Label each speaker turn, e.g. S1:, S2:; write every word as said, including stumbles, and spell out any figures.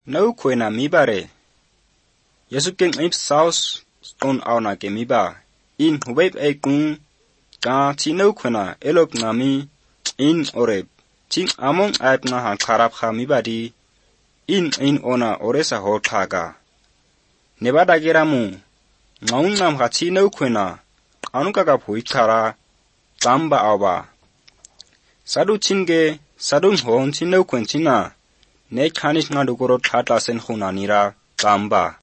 S1: Nau kwena mibare. Yesu king ip saus stone auna ke miba. In hubeb e kung ka ti nau kwena elop ngami in oreb. Ting among aib nga ha karab ha mibadi. In in ona oresa ho taga. Nebada geramu. Ngaung nam ha ti nau kwena. Anuka ka pui tara. Tamba awa. Sadu chinge sadung hon ti nau kwentina. Ne khanis nga dugoro thata sen khuna nira tamba.